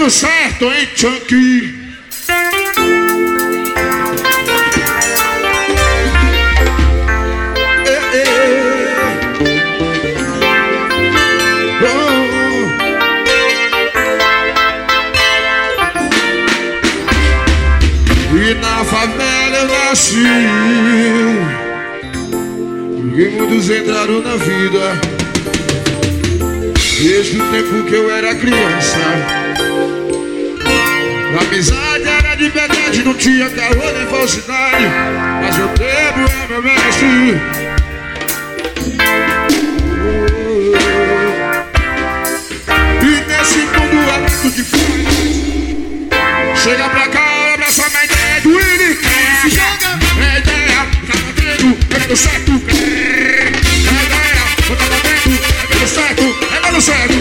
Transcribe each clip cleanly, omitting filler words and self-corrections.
dando certo, hein, Chunky? E na favela eu nasci, e muitos entraram na vida, desde o tempo que eu era criança. A amizade era de verdade, não tinha caô nem falsidade, mas eu devo é meu mestre. E nesse mundo aberto de fome, chega pra cá, abraça a ideia do Willy. Se joga, é ideia, tá batendo, é dando certo. É ideia, tá batendo, é dando certo, é dando certo.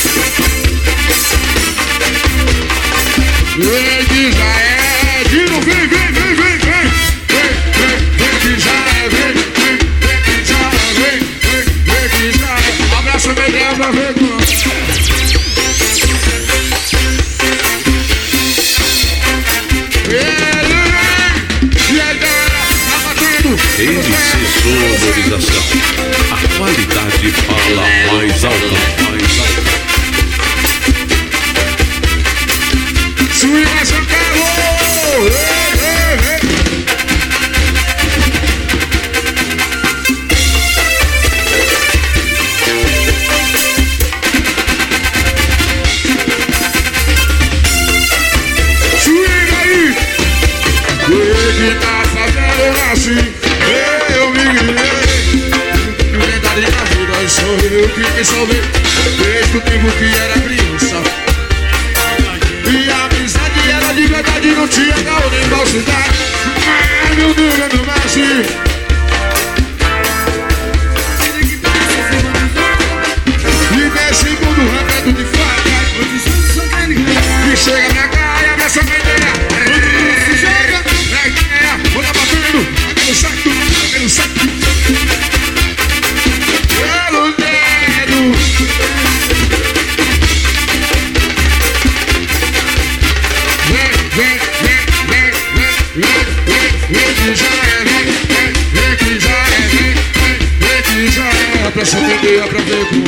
Vem que já é, Dino, vem, vem, vem, vem, vem. Vem que já é, vem que já é, vem que já é. Abraça a ideia pra ver como. MC Sonorização. A qualidade fala mais alto, mais alto. Swing São Carlos! Swing aí! Desde na favela eu nasci. Eu me criei, verdade na vida, sou eu que salvei, desde o tempo que era criança. E a amizade era de verdade, não tinha caô nem falsidade. Mas meu Deus é meu mestre. E nesse mundo repleto de faca, e chega pra cá e abraça a ideia. Se joga, na ideia, vou tá batendo, pelo certo, pelo certo. Pelo dedo. Vem que já é, vem que já é, vem que já é. Pra se entender, pra ver como.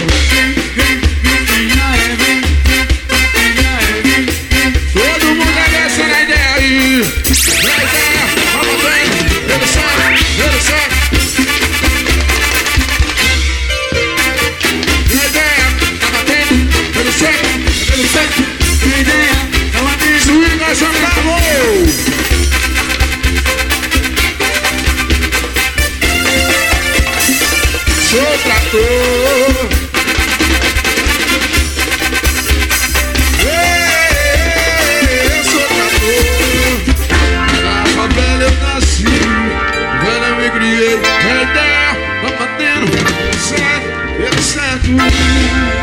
Todo mundo abraça na ideia aí. Na ideia, vamos bem, pelo certo, pelo certo. Na ideia, tá batendo, pelo certo, pelo certo. Na ideia, tá batendo. Swing São Carlos! Sou trator. Eu sou trator. Na favela eu nasci, velho eu me criei. A ideia, tá batendo, certo, certo.